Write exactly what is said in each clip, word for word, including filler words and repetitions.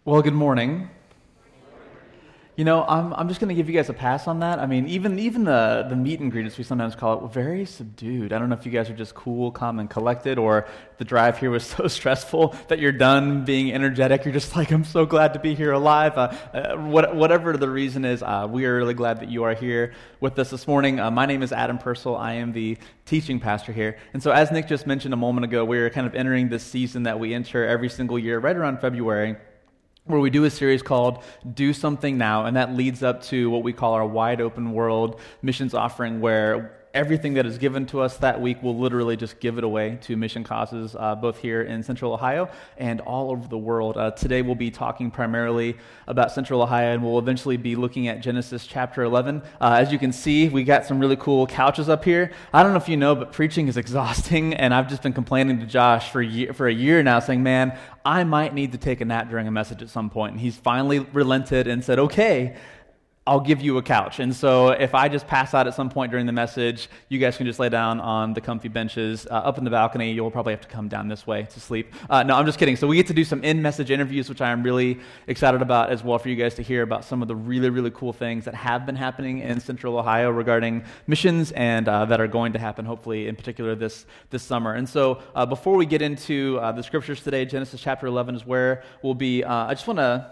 Well, good morning. You know, I'm I'm just going to give you guys a pass on that. I mean, even even the the meet and greet, as we sometimes call it, were very subdued. I don't know if you guys are just cool, calm, and collected, or the drive here was so stressful that you're done being energetic. You're just like, I'm so glad to be here alive. Uh, uh, what, whatever the reason is, uh, we are really glad that you are here with us this morning. Uh, my name is Adam Purcell. I am the teaching pastor here. And so as Nick just mentioned a moment ago, we're kind of entering this season that we enter every single year right around February, where we do a series called Do Something Now, and that leads up to what we call our Wide Open World missions offering, where everything that is given to us that week, we'll literally just give it away to mission causes, uh, both here in Central Ohio and all over the world. Uh, today we'll be talking primarily about Central Ohio, and we'll eventually be looking at Genesis chapter eleven. Uh, as you can see, we got some really cool couches up here. I don't know if you know, but preaching is exhausting, and I've just been complaining to Josh for a year, for a year now, saying, man, I might need to take a nap during a message at some point. And he's finally relented and said, okay, I'll give you a couch. And so if I just pass out at some point during the message, you guys can just lay down on the comfy benches uh, up in the balcony. You'll probably have to come down this way to sleep. Uh, no, I'm just kidding. So we get to do some in-message interviews, which I am really excited about as well, for you guys to hear about some of the really, really cool things that have been happening in Central Ohio regarding missions, and uh, that are going to happen, hopefully, in particular this this summer. And so uh, before we get into uh, the scriptures today, Genesis chapter eleven is where we'll be. Uh, I just want to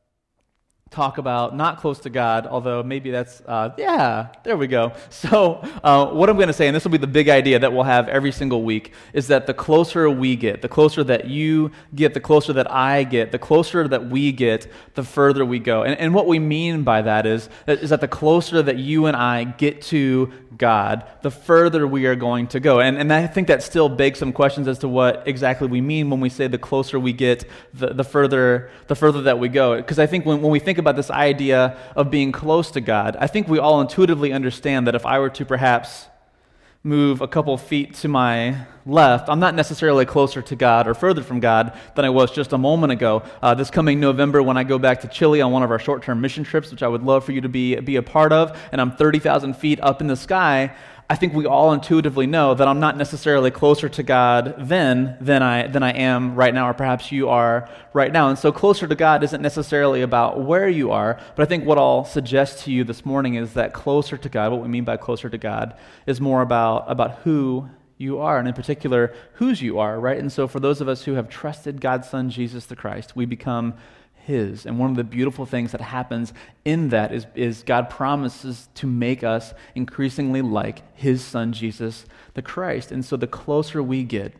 talk about not close to God, although maybe that's, uh, yeah, there we go. So uh, what I'm going to say, and this will be the big idea that we'll have every single week, is that the closer we get, the closer that you get, the closer that I get, the closer that we get, the further we go. And, and what we mean by that is, is that the closer that you and I get to God, the further we are going to go. And, and I think that still begs some questions as to what exactly we mean when we say the closer we get, the, the further the further that we go. Because I think when, when we think about this idea of being close to God, I think we all intuitively understand that if I were to perhaps move a couple feet to my left, I'm not necessarily closer to God or further from God than I was just a moment ago. Uh, this coming November, when I go back to Chile on one of our short-term mission trips, which I would love for you to be, be a part of, and I'm thirty thousand feet up in the sky, I think we all intuitively know that I'm not necessarily closer to God then than I than I am right now, or perhaps you are right now. And so closer to God isn't necessarily about where you are, but I think what I'll suggest to you this morning is that closer to God, what we mean by closer to God, is more about, about who you are, and in particular, whose you are, right? And so for those of us who have trusted God's Son, Jesus the Christ, we become His. And one of the beautiful things that happens in that is, is God promises to make us increasingly like His Son, Jesus the Christ. And so the closer we get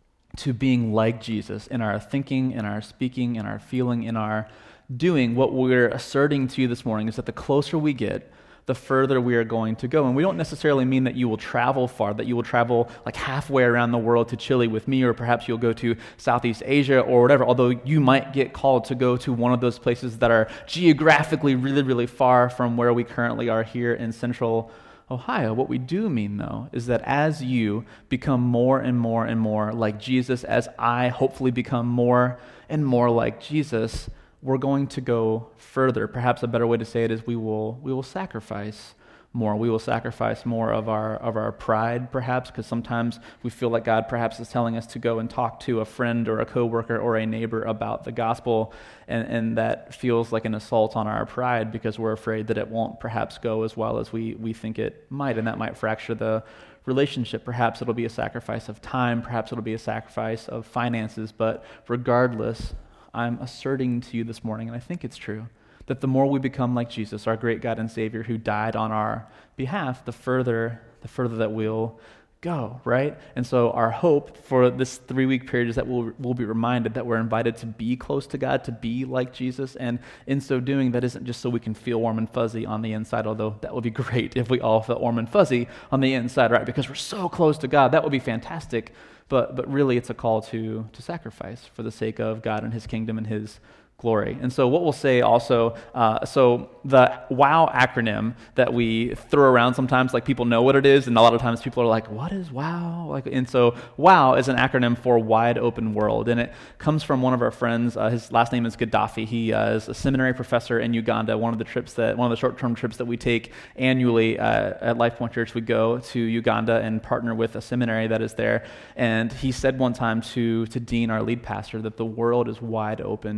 to being like Jesus in our thinking, in our speaking, in our feeling, in our doing, what we're asserting to you this morning is that the closer we get, the further we are going to go. And we don't necessarily mean that you will travel far, that you will travel like halfway around the world to Chile with me, or perhaps you'll go to Southeast Asia or whatever, although you might get called to go to one of those places that are geographically really, really far from where we currently are here in Central Ohio. What we do mean, though, is that as you become more and more and more like Jesus, as I hopefully become more and more like Jesus, we're going to go further. Perhaps a better way to say it is we will we will sacrifice more. We will sacrifice more of our of our pride, perhaps, because sometimes we feel like God perhaps is telling us to go and talk to a friend or a coworker or a neighbor about the gospel, and, and that feels like an assault on our pride because we're afraid that it won't perhaps go as well as we, we think it might, and that might fracture the relationship. Perhaps it'll be a sacrifice of time, perhaps it'll be a sacrifice of finances, but regardless, I'm asserting to you this morning, and I think it's true, that the more we become like Jesus, our great God and Savior who died on our behalf, the further the further that we'll go, right? And so our hope for this three-week period is that we'll, we'll be reminded that we're invited to be close to God, to be like Jesus, and in so doing, that isn't just so we can feel warm and fuzzy on the inside, although that would be great if we all felt warm and fuzzy on the inside, right? Because we're so close to God, that would be fantastic. But but really, it's a call to to sacrifice for the sake of God and His kingdom and His glory. And so what we'll say also, uh, so the WOW acronym that we throw around sometimes, like people know what it is, and a lot of times people are like, what is WOW? Like, and so WOW is an acronym for Wide Open World, and it comes from one of our friends. Uh, his last name is Gaddafi. He uh, is a seminary professor in Uganda. One of the trips that, one of the short-term trips that we take annually uh, at Life Point Church, we go to Uganda and partner with a seminary that is there. And he said one time to to Dean, our lead pastor, that the world is wide open to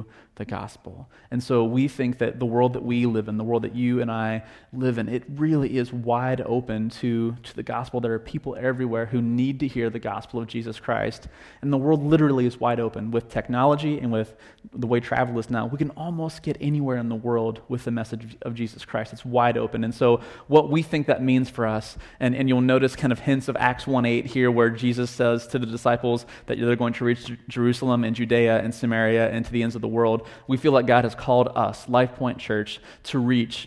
to the gospel. And so we think that the world that we live in, the world that you and I live in, it really is wide open to, to the gospel. There are people everywhere who need to hear the gospel of Jesus Christ. And the world literally is wide open. With technology and with the way travel is now, we can almost get anywhere in the world with the message of Jesus Christ. It's wide open. And so what we think that means for us, and, and you'll notice kind of hints of Acts one eight here where Jesus says to the disciples that they're going to reach Jerusalem and Judea and Samaria and to the ends of the world. We feel like God has called us, Life Point Church, to reach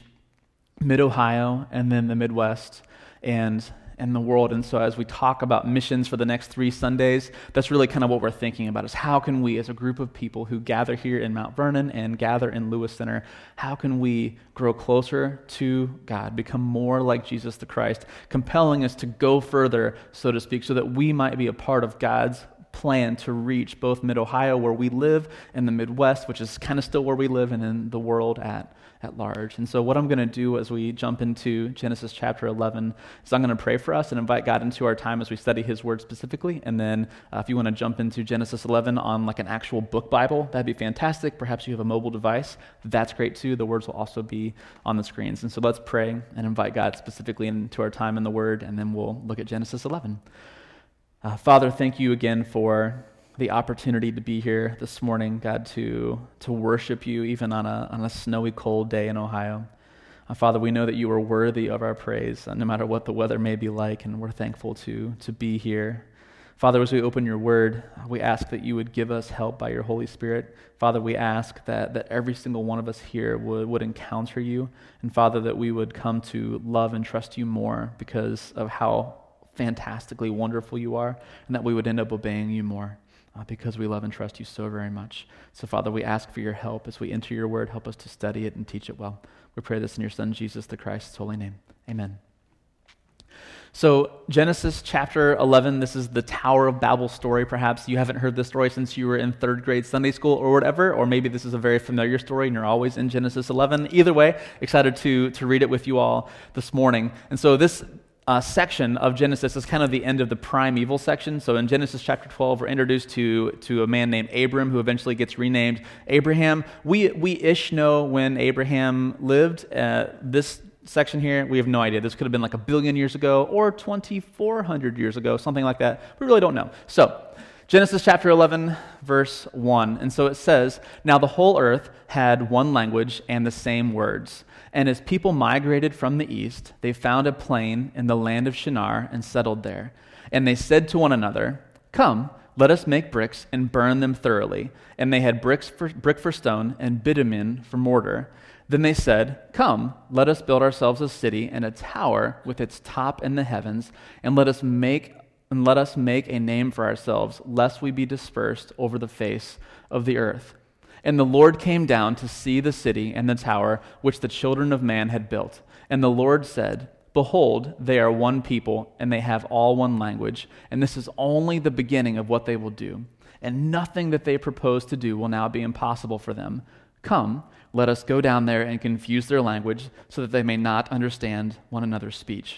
Mid-Ohio and then the Midwest and and the world. And so as we talk about missions for the next three Sundays, that's really kind of what we're thinking about, is how can we, as a group of people who gather here in Mount Vernon and gather in Lewis Center, how can we grow closer to God, become more like Jesus the Christ, compelling us to go further, so to speak, so that we might be a part of God's plan to reach both Mid-Ohio, where we live, and the Midwest, which is kind of still where we live, and in the world at, at large. And so what I'm going to do as we jump into Genesis chapter eleven is I'm going to pray for us and invite God into our time as we study his word specifically. And then uh, if you want to jump into Genesis eleven on like an actual book Bible, that'd be fantastic. Perhaps you have a mobile device. That's great too. The words will also be on the screens. And so let's pray and invite God specifically into our time in the word, and then we'll look at Genesis eleven. Uh, Father, thank you again for the opportunity to be here this morning, God, to to worship you even on a on a snowy, cold day in Ohio. Uh, Father, we know that you are worthy of our praise, uh, no matter what the weather may be like, and we're thankful to to be here. Father, as we open your word, we ask that you would give us help by your Holy Spirit. Father, we ask that that every single one of us here would, would encounter you, and Father, that we would come to love and trust you more because of how fantastically wonderful you are, and that we would end up obeying you more uh, because we love and trust you so very much. So Father, we ask for your help as we enter your word. Help us to study it and teach it well. We pray this in your Son, Jesus the Christ's holy name. Amen. So Genesis chapter eleven, this is the Tower of Babel story. Perhaps you haven't heard this story since you were in third grade Sunday school or whatever, or maybe this is a very familiar story and you're always in Genesis eleven. Either way, excited to, to read it with you all this morning. And so this Uh, section of Genesis is kind of the end of the primeval section. So in Genesis chapter twelve, we're introduced to, to a man named Abram, who eventually gets renamed Abraham. We we ish know when Abraham lived. Uh, this section here, we have no idea. This could have been like a billion years ago or twenty-four hundred years ago, something like that. We really don't know. So Genesis chapter eleven, verse one. And so it says, "Now the whole earth had one language and the same words. And as people migrated from the east, they found a plain in the land of Shinar and settled there. And they said to one another, 'Come, let us make bricks and burn them thoroughly.' And they had bricks for, brick for stone and bitumen for mortar. Then they said, 'Come, let us build ourselves a city and a tower with its top in the heavens, and let us make and let us make a name for ourselves, lest we be dispersed over the face of the earth.' And the Lord came down to see the city and the tower which the children of man had built. And the Lord said, 'Behold, they are one people, and they have all one language, and this is only the beginning of what they will do. And nothing that they propose to do will now be impossible for them. Come, let us go down there and confuse their language, so that they may not understand one another's speech.'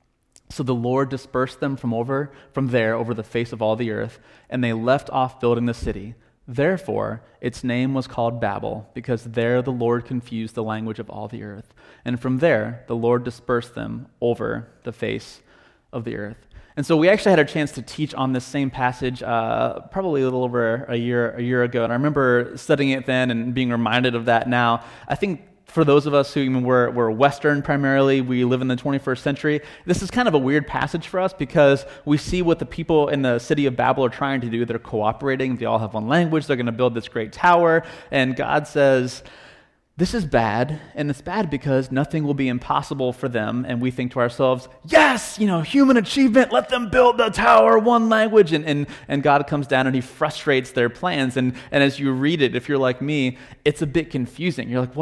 So the Lord dispersed them from over from there over the face of all the earth, and they left off building the city. Therefore, its name was called Babel, because there the Lord confused the language of all the earth. And from there, the Lord dispersed them over the face of the earth." And so we actually had a chance to teach on this same passage uh, probably a little over a year a year ago. And I remember studying it then and being reminded of that now. I think for those of us who even were, were Western primarily, we live in the twenty-first century, this is kind of a weird passage for us because we see what the people in the city of Babel are trying to do. They're cooperating. They all have one language. They're going to build this great tower. And God says, this is bad, and it's bad because nothing will be impossible for them. And we think to ourselves, yes, you know, human achievement, let them build the tower, one language. And and, and God comes down and he frustrates their plans. And, and as you read it, if you're like me, it's a bit confusing. You're like, what?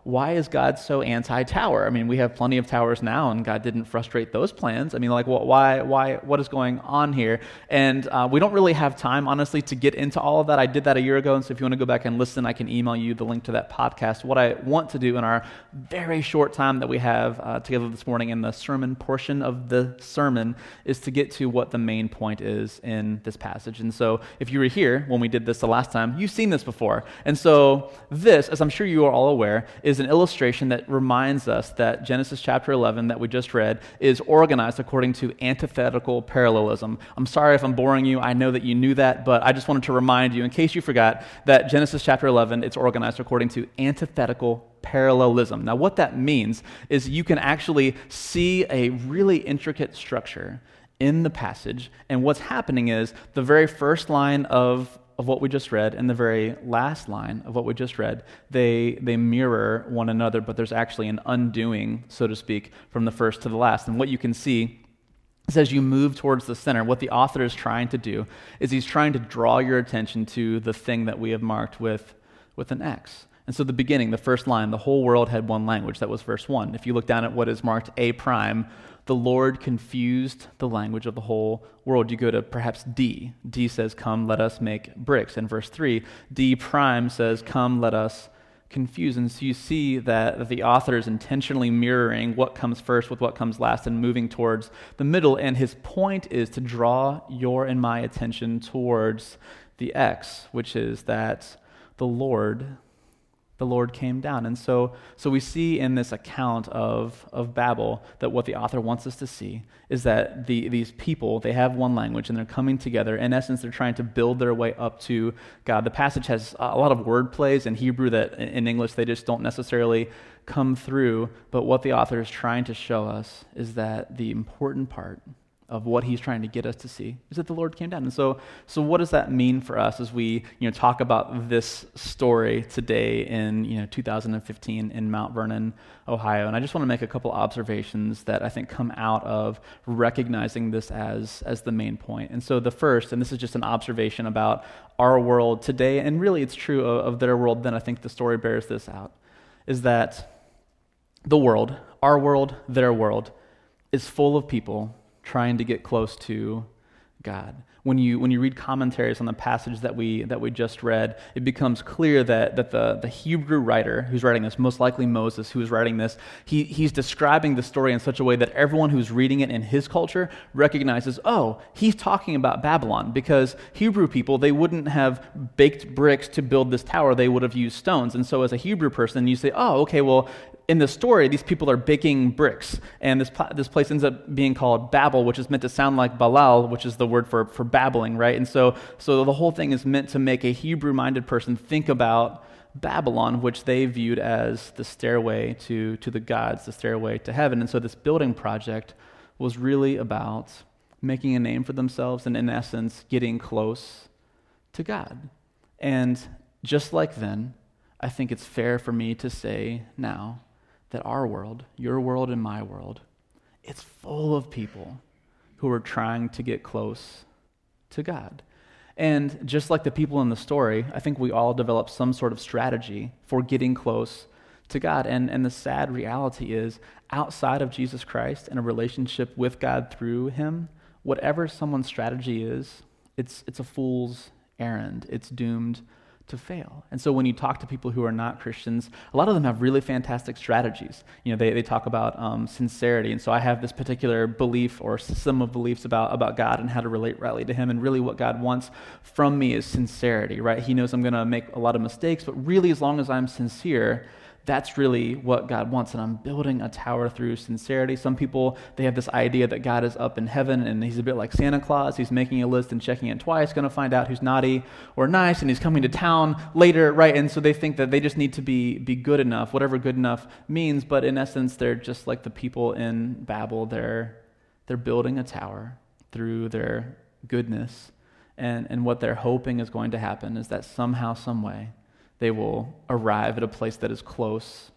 why is God so anti-tower? I mean, we have plenty of towers now, and God didn't frustrate those plans. I mean, like, wh- why, why, what is going on here? And uh, we don't really have time, honestly, to get into all of that. I did that a year ago, and so if you want to go back and listen, I can email you the link to that podcast. What I want to do in our very short time that we have uh, together this morning in the sermon portion of the sermon is to get to what the main point is in this passage. And so if you were here when we did this the last time, you've seen this before. And so this, as I'm sure you are all aware, is an illustration that reminds us that Genesis chapter eleven that we just read is organized according to antithetical parallelism. I'm sorry if I'm boring you. I know that you knew that, but I just wanted to remind you, in case you forgot, that Genesis chapter eleven, it's organized according to antithetical parallelism. Now, what that means is you can actually see a really intricate structure in the passage, and what's happening is the very first line of of what we just read and the very last line of what we just read, they they mirror one another, but there's actually an undoing, so to speak, from the first to the last. And what you can see is as you move towards the center, what the author is trying to do is he's trying to draw your attention to the thing that we have marked with, with an X. And so the beginning, the first line, the whole world had one language. That was verse one. If you look down at what is marked A prime, the Lord confused the language of the whole world. You go to perhaps D. D says, come, let us make bricks. In verse three, D prime says, come, let us confuse. And so you see that the author is intentionally mirroring what comes first with what comes last and moving towards the middle. And his point is to draw your and my attention towards the X, which is that the Lord the Lord came down. And so so we see in this account of, of Babel that what the author wants us to see is that the these people, they have one language and they're coming together. In essence, they're trying to build their way up to God. The passage has a lot of word plays in Hebrew that in English they just don't necessarily come through. But what the author is trying to show us is that the important part of what he's trying to get us to see is that the Lord came down. And so so what does that mean for us as we, you know, talk about this story today in, you know, two thousand fifteen in Mount Vernon, Ohio? And I just want to make a couple observations that I think come out of recognizing this as as the main point. And so the first, and this is just an observation about our world today, and really it's true of, of their world, then I think the story bears this out, is that the world, our world, their world, is full of people trying to get close to God. When you when you read commentaries on the passage that we that we just read, it becomes clear that that the, the Hebrew writer who's writing this, most likely Moses who is writing this, he he's describing the story in such a way that everyone who's reading it in his culture recognizes, oh, he's talking about Babylon, because Hebrew people, they wouldn't have baked bricks to build this tower, they would have used stones. And so as a Hebrew person, you say, oh, okay, well, in the story, these people are baking bricks, and this this place ends up being called Babel, which is meant to sound like Balal, which is the word for, for babbling, right? And so so the whole thing is meant to make a Hebrew-minded person think about Babylon, which they viewed as the stairway to, to the gods, the stairway to heaven. And so this building project was really about making a name for themselves and, in essence, getting close to God. And just like then, I think it's fair for me to say now that our world, your world and my world, it's full of people who are trying to get close to God. And just like the people in the story, I think we all develop some sort of strategy for getting close to God. And, and the sad reality is, outside of Jesus Christ and a relationship with God through him, whatever someone's strategy is, it's it's a fool's errand. It's doomed to fail. And so when you talk to people who are not Christians, a lot of them have really fantastic strategies. You know, they, they talk about um, sincerity. And so I have this particular belief or system of beliefs about, about God and how to relate rightly to him. And really what God wants from me is sincerity, right? He knows I'm going to make a lot of mistakes, but really as long as I'm sincere, that's really what God wants, and I'm building a tower through sincerity. Some people, they have this idea that God is up in heaven, and he's a bit like Santa Claus. He's making a list and checking it twice, going to find out who's naughty or nice, and he's coming to town later, right? And so they think that they just need to be, be good enough, whatever good enough means, but in essence, they're just like the people in Babel. They're, they're building a tower through their goodness, and, and what they're hoping is going to happen is that somehow, some way, they will arrive at a place that is close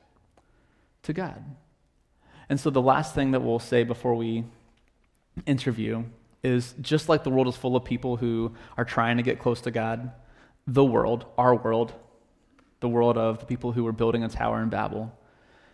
to God. And so the last thing that we'll say before we interview is, just like the world is full of people who are trying to get close to God, the world, our world, the world of the people who were building a tower in Babel,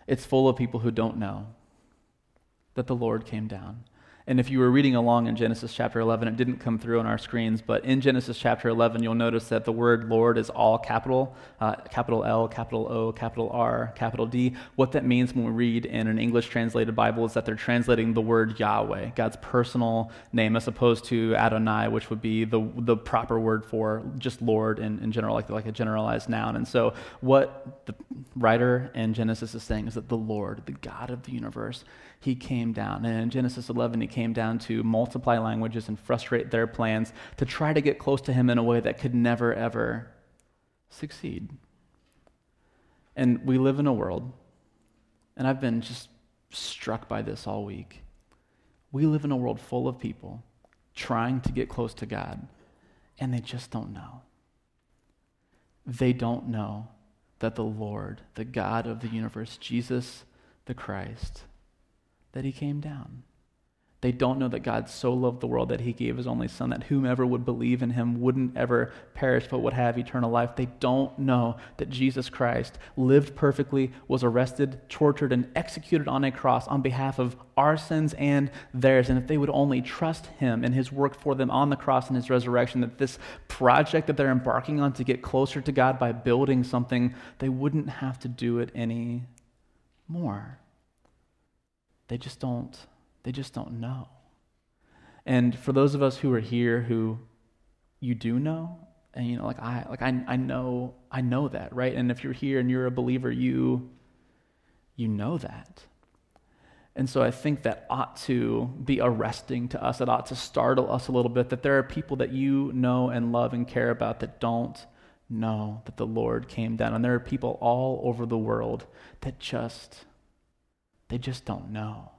It's full of people who don't know that the Lord came down. And if you were reading along in Genesis chapter eleven, it didn't come through on our screens, but in Genesis chapter eleven, you'll notice that the word Lord is all capital, uh, capital L, capital O, capital R, capital D. What that means when we read in an English translated Bible is that they're translating the word Yahweh, God's personal name, as opposed to Adonai, which would be the the proper word for just Lord in, in general, like, like a generalized noun. And so what the writer in Genesis is saying is that the Lord, the God of the universe, he came down. And in Genesis eleven, he came down to multiply languages and frustrate their plans to try to get close to him in a way that could never, ever succeed. And we live in a world, and I've been just struck by this all week. We live in a world full of people trying to get close to God, and they just don't know. They don't know that the Lord, the God of the universe, Jesus the Christ, that he came down. They don't know that God so loved the world that he gave his only son, that whomever would believe in him wouldn't ever perish but would have eternal life. They don't know that Jesus Christ lived perfectly, was arrested, tortured, and executed on a cross on behalf of our sins and theirs. And if they would only trust him and his work for them on the cross and his resurrection, that this project that they're embarking on to get closer to God by building something, they wouldn't have to do it any more. They just don't, they just don't know. And for those of us who are here who you do know, and you know, like I like I I know I know that, right? And if you're here and you're a believer, you you know that. And so I think that ought to be arresting to us. It ought to startle us a little bit that there are people that you know and love and care about that don't know that the Lord came down. And there are people all over the world that just They just don't know.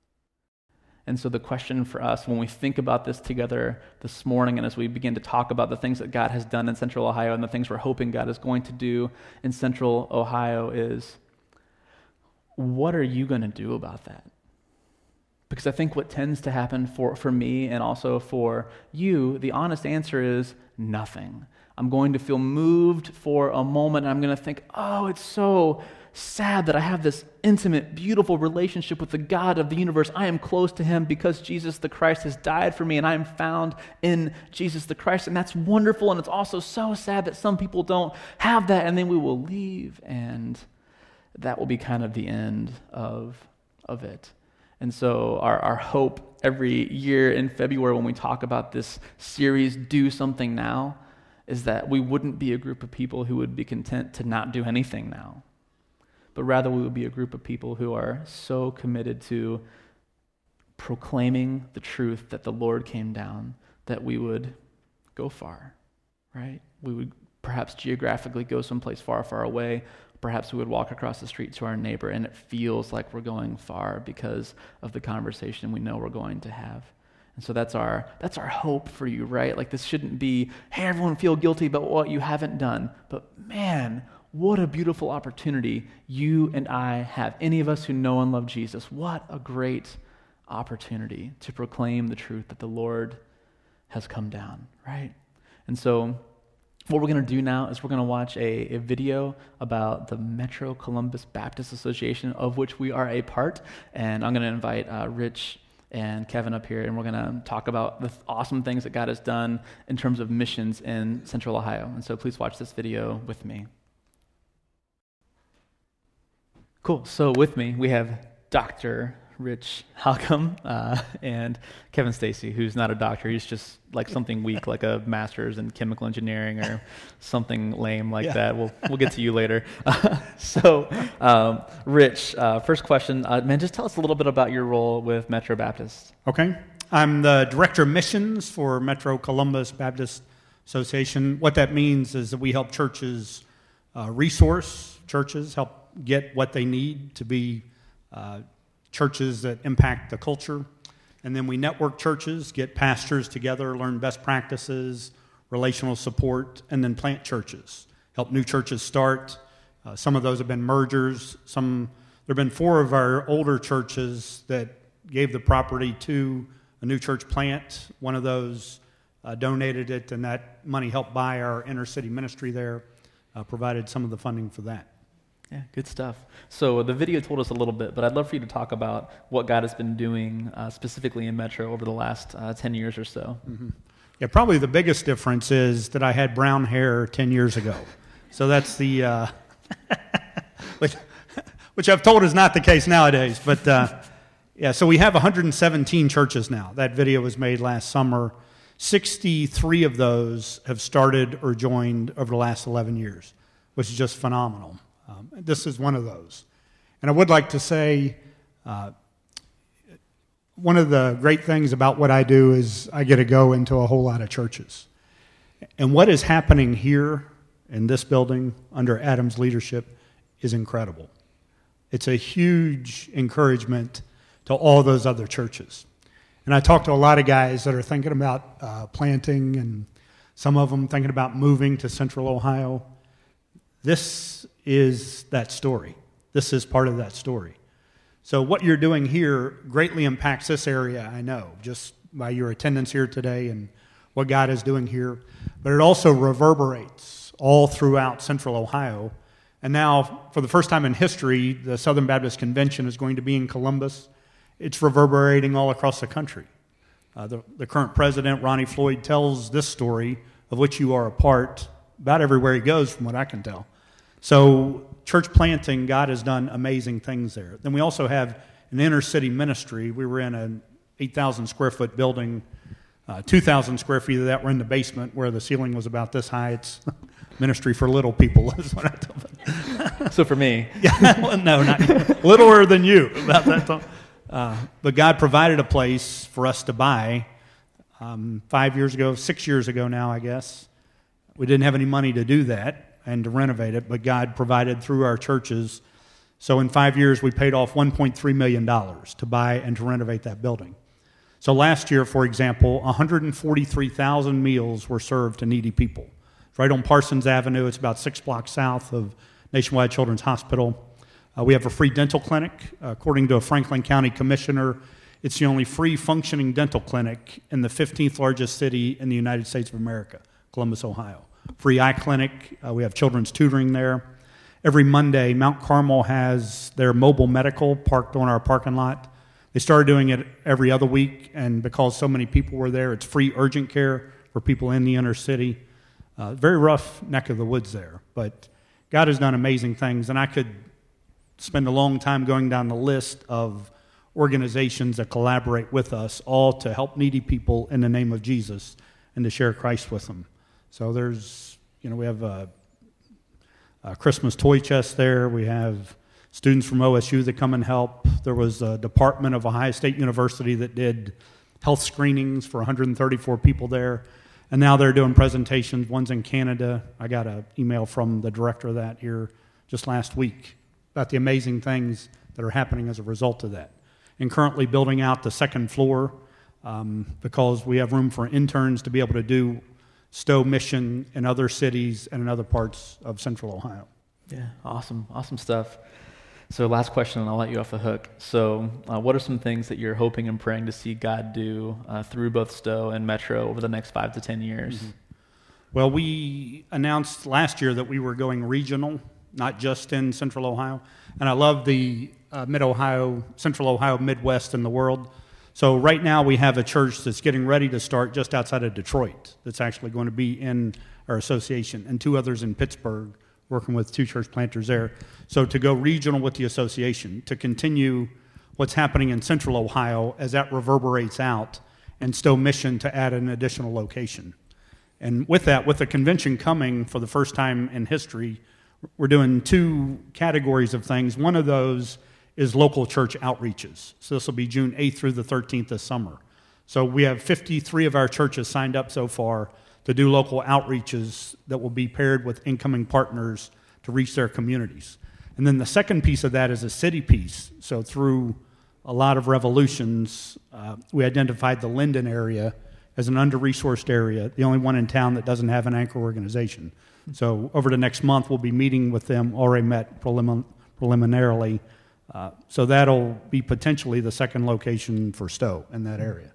And so the question for us when we think about this together this morning and as we begin to talk about the things that God has done in Central Ohio and the things we're hoping God is going to do in Central Ohio is, what are you going to do about that? Because I think what tends to happen for, for me and also for you, the honest answer is nothing. I'm going to feel moved for a moment and I'm going to think, oh, it's so sad that I have this intimate, beautiful relationship with the God of the universe. I am close to him because Jesus the Christ has died for me and I am found in Jesus the Christ. And that's wonderful, and it's also so sad that some people don't have that, and then we will leave and that will be kind of the end of, of it. And so our, our hope every year in February when we talk about this series, Do Something Now, is that we wouldn't be a group of people who would be content to not do anything now, but rather we would be a group of people who are so committed to proclaiming the truth that the Lord came down that we would go far, right? We would perhaps geographically go someplace far, far away. Perhaps we would walk across the street to our neighbor and it feels like we're going far because of the conversation we know we're going to have. And so that's our that's our hope for you, right? Like, this shouldn't be, hey, everyone feel guilty about what you haven't done. But man, what a beautiful opportunity you and I have. Any of us who know and love Jesus, what a great opportunity to proclaim the truth that the Lord has come down, right? And so what we're going to do now is we're going to watch a, a video about the Metro Columbus Baptist Association, of which we are a part. And I'm going to invite uh, Rich and Kevin up here, and we're going to talk about the awesome things that God has done in terms of missions in Central Ohio. And so please watch this video with me. Cool. So with me, we have Doctor Rich Halcomb uh, and Kevin Stacy, who's not a doctor. He's just like something weak, like a master's in chemical engineering or something lame like yeah. that. We'll we'll get to you later. Uh, so, um, Rich, uh, first question, uh, man, just tell us a little bit about your role with Metro Baptist. Okay. I'm the Director of Missions for Metro Columbus Baptist Association. What that means is that we help churches uh, resource churches, help get what they need to be uh, churches that impact the culture. And then we network churches, get pastors together, learn best practices, relational support, and then plant churches, help new churches start. Uh, some of those have been mergers. Some there have been four of our older churches that gave the property to a new church plant. One of those uh, donated it, and that money helped buy our inner city ministry there, uh, provided some of the funding for that. Yeah, good stuff. So the video told us a little bit, but I'd love for you to talk about what God has been doing uh, specifically in Metro over the last uh, ten years or so. Mm-hmm. Yeah, probably the biggest difference is that I had brown hair ten years ago. So that's the, uh, which, which I've told is not the case nowadays. But uh, yeah, so we have one hundred seventeen churches now. That video was made last summer. sixty-three of those have started or joined over the last eleven years, which is just phenomenal. Um, this is one of those. And I would like to say, uh, one of the great things about what I do is I get to go into a whole lot of churches. And what is happening here in this building under Adam's leadership is incredible. It's a huge encouragement to all those other churches. And I talk to a lot of guys that are thinking about uh, planting, and some of them thinking about moving to Central Ohio. This is that story. This is part of that story. So what you're doing here greatly impacts this area, I know, just by your attendance here today and what God is doing here. But it also reverberates all throughout Central Ohio. And now, for the first time in history, the Southern Baptist Convention is going to be in Columbus. It's reverberating all across the country. Uh, the, the current president, Ronnie Floyd, tells this story, of which you are a part, about everywhere he goes, from what I can tell. So church planting, God has done amazing things there. Then we also have an inner city ministry. We were in an eight thousand square foot building, uh, two thousand square feet of that were in the basement where the ceiling was about this high. It's ministry for little people, is what I tell them. So for me. Yeah, well, no, not littler than you, about that time. Uh, but God provided a place for us to buy um, five years ago, six years ago now, I guess. We didn't have any money to do that and to renovate it, but God provided through our churches. So in five years, we paid off one point three million dollars to buy and to renovate that building. So last year, for example, one hundred forty-three thousand meals were served to needy people. It's right on Parsons Avenue. It's about six blocks south of Nationwide Children's Hospital. Uh, we have a free dental clinic. Uh, according to a Franklin County commissioner, it's the only free functioning dental clinic in the fifteenth largest city in the United States of America, Columbus, Ohio. Free eye clinic. Uh, we have children's tutoring there. Every Monday, Mount Carmel has their mobile medical parked on our parking lot. They started doing it every other week, and because so many people were there, it's free urgent care for people in the inner city. Uh, very rough neck of the woods there, but God has done amazing things, and I could spend a long time going down the list of organizations that collaborate with us, all to help needy people in the name of Jesus and to share Christ with them. So there's, you know, we have a, a Christmas toy chest there. We have students from O S U that come and help. There was a department of Ohio State University that did health screenings for one hundred thirty-four people there. And now they're doing presentations. One's in Canada. I got an email from the director of that here just last week about the amazing things that are happening as a result of that. And currently building out the second floor um, because we have room for interns to be able to do Stowe Mission in other cities and in other parts of Central Ohio. Yeah, awesome, awesome stuff. So last question, and I'll let you off the hook. So uh, what are some things that you're hoping and praying to see God do uh, through both Stowe and Metro over the next five to ten years? Mm-hmm. Well, we announced last year that we were going regional, not just in Central Ohio. And I love the uh, Mid-Ohio, Central Ohio, Midwest in the world. So right now we have a church that's getting ready to start just outside of Detroit that's actually going to be in our association, and two others in Pittsburgh, working with two church planters there. So to go regional with the association, to continue what's happening in Central Ohio as that reverberates out, and Stowe Mission to add an additional location. And with that, with the convention coming for the first time in history, we're doing two categories of things. One of those is local church outreaches. So this will be June eighth through the thirteenth this summer. So we have fifty-three of our churches signed up so far to do local outreaches that will be paired with incoming partners to reach their communities. And then the second piece of that is a city piece. So through a lot of revolutions, uh, we identified the Linden area as an under-resourced area, the only one in town that doesn't have an anchor organization. So over the next month, we'll be meeting with them, already met prelim- preliminarily. Uh, so that'll be potentially the second location for Stowe in that area.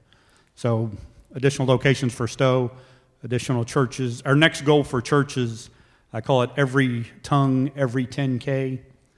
So additional locations for Stowe, additional churches. Our next goal for churches, I call it every tongue, every ten K.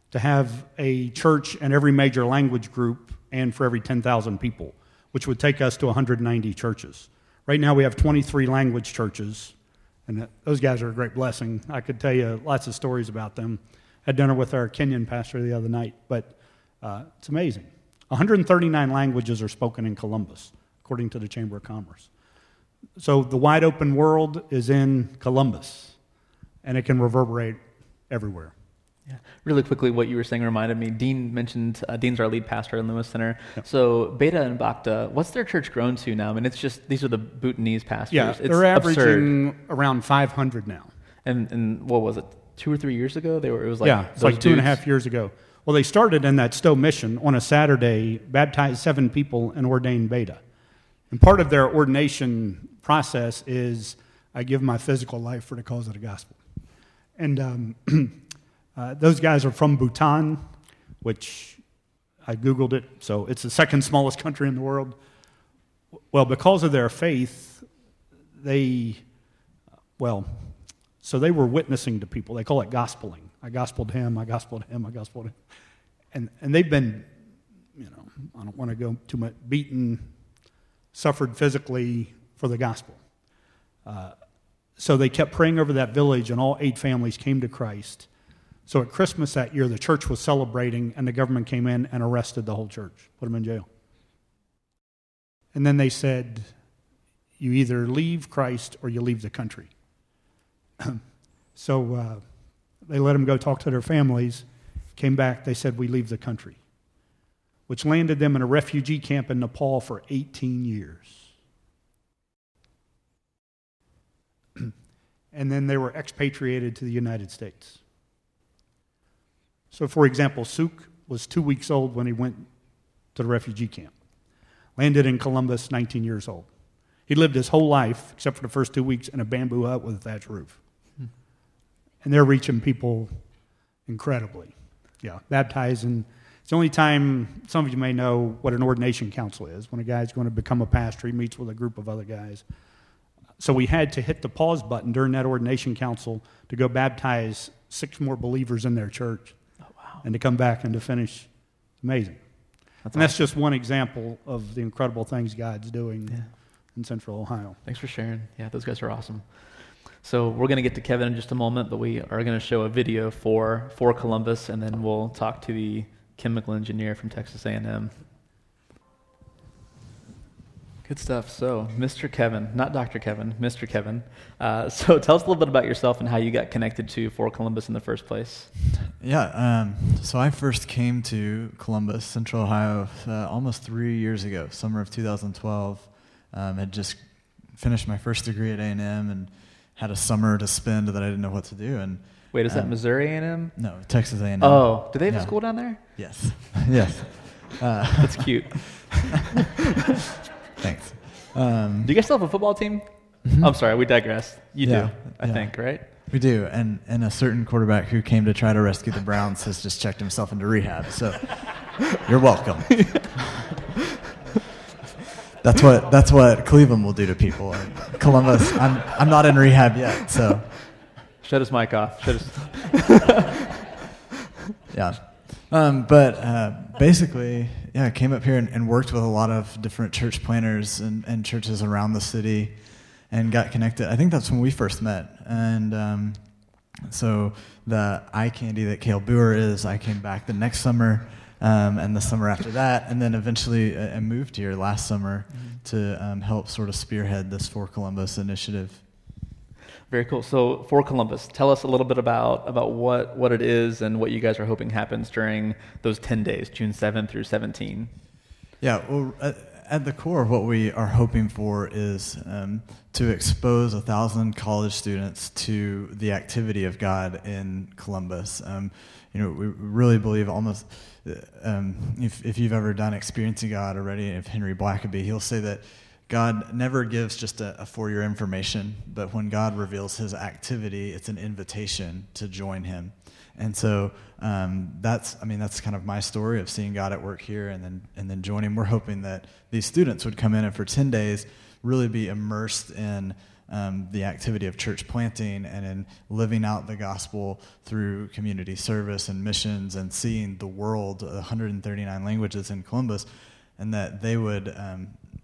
to have a church in every major language group and for every ten thousand people, which would take us to one hundred ninety churches. Right now we have twenty-three language churches, and those guys are a great blessing. I could tell you lots of stories about them. I had dinner with our Kenyan pastor the other night, but uh, it's amazing. one hundred thirty-nine languages are spoken in Columbus, according to the Chamber of Commerce. So the wide open world is in Columbus, and it can reverberate everywhere. Yeah. Really quickly, what you were saying reminded me. Dean mentioned, uh, Dean's our lead pastor in Lewis Center. Yep. So Beta and Bhakta, what's their church grown to now? I mean, it's just, these are the Bhutanese pastors. Yeah, it's they're averaging absurd. Around five hundred now. And and what was it, two or three years ago? They were. It was like yeah, it's like two dudes. and a half years ago. Well, they started in that Stowe mission on a Saturday, baptized seven people, and ordained Beta. And part of their ordination process is, I give my physical life for the cause of the gospel. And um, uh, those guys are from Bhutan, which I Googled it, so it's the second smallest country in the world. Well, because of their faith, they, well, so they were witnessing to people. They call it gospeling. I gospeled him, I gospeled him, I gospeled him. And, and they've been, you know, I don't want to go too much, beaten, suffered physically for the gospel. Uh, so they kept praying over that village, and all eight families came to Christ. So at Christmas that year, the church was celebrating, and the government came in and arrested the whole church, put them in jail. And then they said, you either leave Christ or you leave the country. so uh, they let them go talk to their families, came back, they said, we leave the country, which landed them in a refugee camp in Nepal for eighteen years. And then they were expatriated to the United States. So, for example, Suk was two weeks old when he went to the refugee camp. Landed in Columbus, nineteen years old. He lived his whole life, except for the first two weeks, in a bamboo hut with a thatched roof. Hmm. And they're reaching people incredibly. Yeah, baptizing. It's the only time, some of you may know what an ordination council is. When a guy's going to become a pastor, he meets with a group of other guys. So we had to hit the pause button during that ordination council to go baptize six more believers in their church. Oh, wow. And to come back and to finish. It's amazing. That's and awesome. That's just one example of the incredible things God's doing yeah. in Central Ohio. Thanks for sharing. Yeah, those guys are awesome. So we're going to get to Kevin in just a moment, but we are going to show a video for, for Columbus, and then we'll talk to the chemical engineer from Texas A and M. Good stuff. So, Mister Kevin, not Doctor Kevin, Mister Kevin. Uh, so, tell us a little bit about yourself and how you got connected to For Columbus in the first place. Yeah. Um, so, I first came to Columbus, Central Ohio, uh, almost three years ago, summer of two thousand twelve. Um, had just finished my first degree at A and M and had a summer to spend that I didn't know what to do. And wait, is um, that Missouri A and M? No, Texas A and M. Oh, do they have yeah. a school down there? Yes. yes. Uh, That's cute. Thanks. Um, do you guys still have a football team? Mm-hmm. I'm sorry, we digress. You yeah, do, I yeah. think, right? We do, and and a certain quarterback who came to try to rescue the Browns has just checked himself into rehab. So you're welcome. That's what that's what Cleveland will do to people. Columbus, I'm I'm not in rehab yet, so shut his mic off. Shut his. yeah. Um, but uh, basically, yeah, I came up here and, and worked with a lot of different church planners and, and churches around the city and got connected. I think that's when we first met. And um, so the eye candy that Cale Boer is, I came back the next summer um, and the summer after that, and then eventually I, I moved here last summer mm-hmm. to um, help sort of spearhead this For Columbus initiative. Very cool. So For Columbus, tell us a little bit about, about what, what it is and what you guys are hoping happens during those ten days, June seventh through seventeenth. Yeah, well, at, at the core of what we are hoping for is um, to expose a thousand college students to the activity of God in Columbus. Um, you know, we really believe almost, um, if, if you've ever done Experiencing God already, if Henry Blackaby, he'll say that God never gives just a, a for-your information, but when God reveals his activity, it's an invitation to join him. And so um, that's, I mean, that's kind of my story of seeing God at work here and then and then joining. We're hoping that these students would come in and for ten days really be immersed in um, the activity of church planting and in living out the gospel through community service and missions and seeing the world, one hundred thirty-nine languages in Columbus, and that they would um,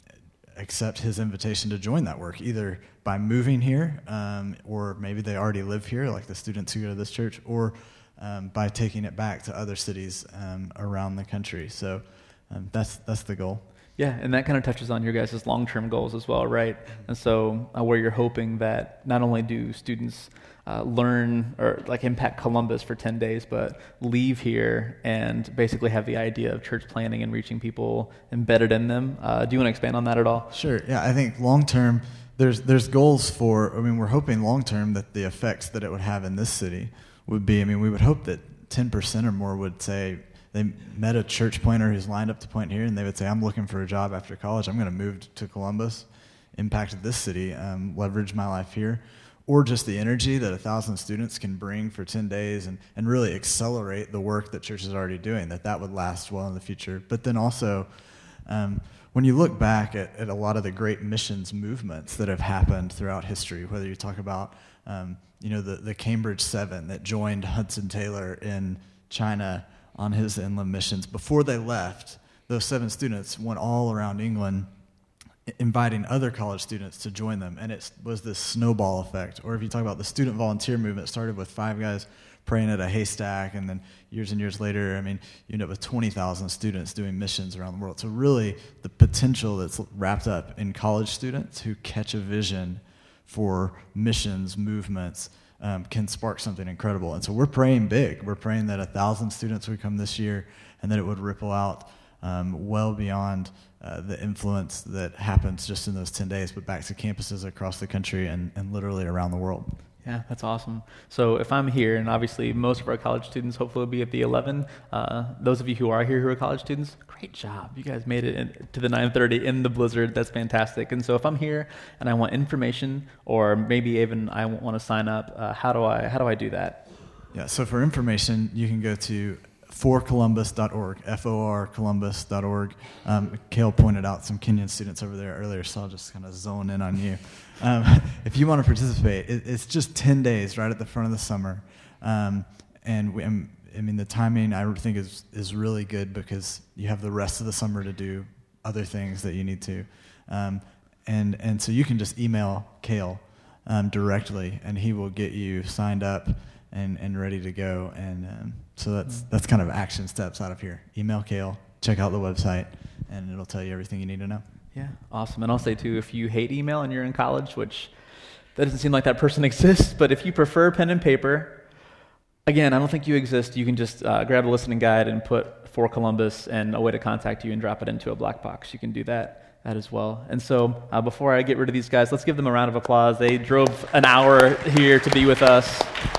accept his invitation to join that work, either by moving here, um, or maybe they already live here, like the students who go to this church, or um, by taking it back to other cities um, around the country. So um, that's that's the goal. Yeah, and that kind of touches on your guys' long-term goals as well, right? And so uh, where you're hoping that not only do students uh, learn or like impact Columbus for ten days, but leave here and basically have the idea of church planning and reaching people embedded in them. Uh, do you want to expand on that at all? Sure. Yeah, I think long-term, there's there's goals for, I mean, we're hoping long-term that the effects that it would have in this city would be, I mean, we would hope that ten percent or more would say, they met a church planter who's lined up to plant here, and they would say, I'm looking for a job after college. I'm going to move to Columbus, impact this city, um, leverage my life here. Or just the energy that a thousand students can bring for ten days and, and really accelerate the work that church is already doing, that that would last well in the future. But then also, um, when you look back at, at a lot of the great missions movements that have happened throughout history, whether you talk about um, you know, the, the Cambridge Seven that joined Hudson Taylor in China on his inland missions. Before they left, those seven students went all around England inviting other college students to join them, and it was this snowball effect. Or if you talk about the student volunteer movement, it started with five guys praying at a haystack, and then years and years later, I mean, you end up with twenty thousand students doing missions around the world. So really, the potential that's wrapped up in college students who catch a vision for missions movements Um, can spark something incredible. And so we're praying big. We're praying that a thousand students would come this year and that it would ripple out um, well beyond uh, the influence that happens just in those ten days, but back to campuses across the country and, and literally around the world. Yeah, that's awesome. So if I'm here, and obviously most of our college students hopefully will be at the eleven, uh, those of you who are here who are college students, great job. You guys made it in, to the nine thirty in the blizzard. That's fantastic. And so if I'm here and I want information, or maybe even I want to sign up, uh, how do I how do I do that? Yeah, so for information, you can go to for columbus dot org, F O R Columbus dot org. Um, Kale pointed out some Kenyan students over there earlier, so I'll just kind of zone in on you. Um, if you want to participate, it, it's just ten days right at the front of the summer. Um, and we, I mean, the timing I think is, is really good because you have the rest of the summer to do other things that you need to. Um, and, and so you can just email Kale um, directly, and he will get you signed up and, and ready to go. And um, so that's that's kind of action steps out of here. Email Kale, check out the website, and it'll tell you everything you need to know. Yeah, awesome. And I'll say, too, if you hate email and you're in college, which that doesn't seem like that person exists, but if you prefer pen and paper, again, I don't think you exist. You can just uh, grab a listening guide and put For Columbus and a way to contact you and drop it into a black box. You can do that, that as well. And so uh, before I get rid of these guys, let's give them a round of applause. They drove an hour here to be with us.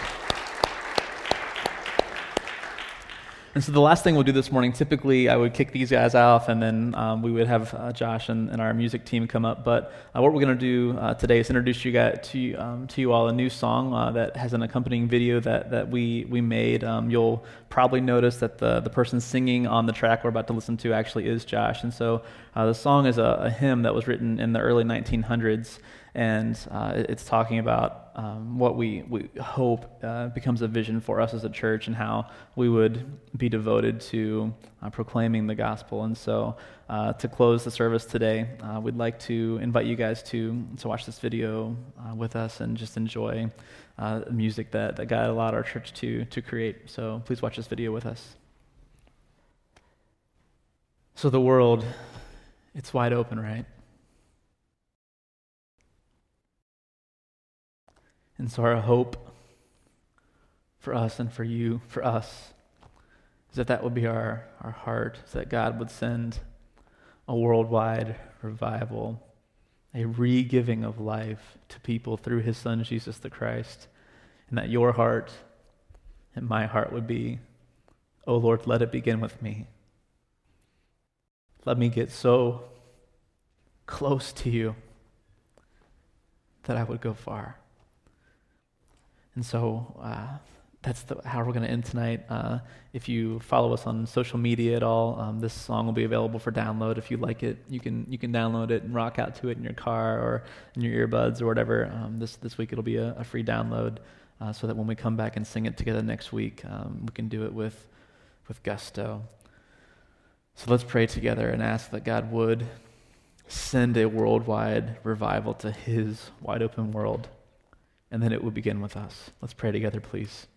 And so the last thing we'll do this morning, typically I would kick these guys off, and then um, we would have uh, Josh and, and our music team come up. But uh, what we're going to do uh, today is introduce you guys to um, to you all a new song uh, that has an accompanying video that that we we made. Um, you'll probably notice that the the person singing on the track we're about to listen to actually is Josh. And so uh, the song is a, a hymn that was written in the early nineteen hundreds. And uh, it's talking about um, what we, we hope uh, becomes a vision for us as a church and how we would be devoted to uh, proclaiming the gospel. And so uh, to close the service today, uh, we'd like to invite you guys to, to watch this video uh, with us and just enjoy uh, the music that, that God allowed our church to, to create. So please watch this video with us. So the world, it's wide open, right? And so our hope for us and for you, for us, is that that would be our, our heart, is that God would send a worldwide revival, a re-giving of life to people through his Son, Jesus the Christ, and that your heart and my heart would be, oh Lord, let it begin with me. Let me get so close to you that I would go far. And so uh, that's the, how we're going to end tonight. Uh, if you follow us on social media at all, um, this song will be available for download. If you like it, you can you can download it and rock out to it in your car or in your earbuds or whatever. Um, this this week it'll be a, a free download, uh, so that when we come back and sing it together next week, um, we can do it with with gusto. So let's pray together and ask that God would send a worldwide revival to his wide open world, and then it would begin with us. Let's pray together, please.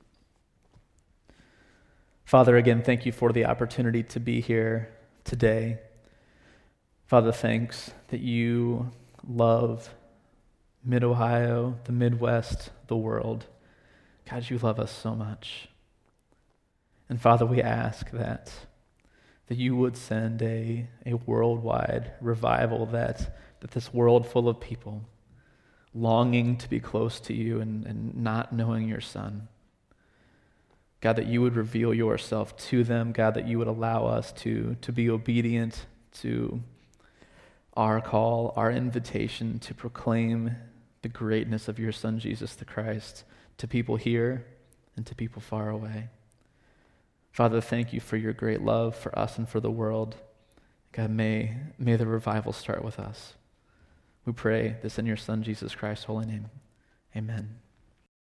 Father, again, thank you for the opportunity to be here today. Father, thanks that you love Mid-Ohio, the Midwest, the world. God, you love us so much. And Father, we ask that that you would send a, a worldwide revival, that, that this world full of people longing to be close to you and, and not knowing your Son, God, that you would reveal yourself to them, God, that you would allow us to, to be obedient to our call, our invitation to proclaim the greatness of your Son, Jesus the Christ, to people here and to people far away. Father, thank you for your great love for us and for the world. God, may, may the revival start with us. We pray this in your Son, Jesus Christ's holy name. Amen.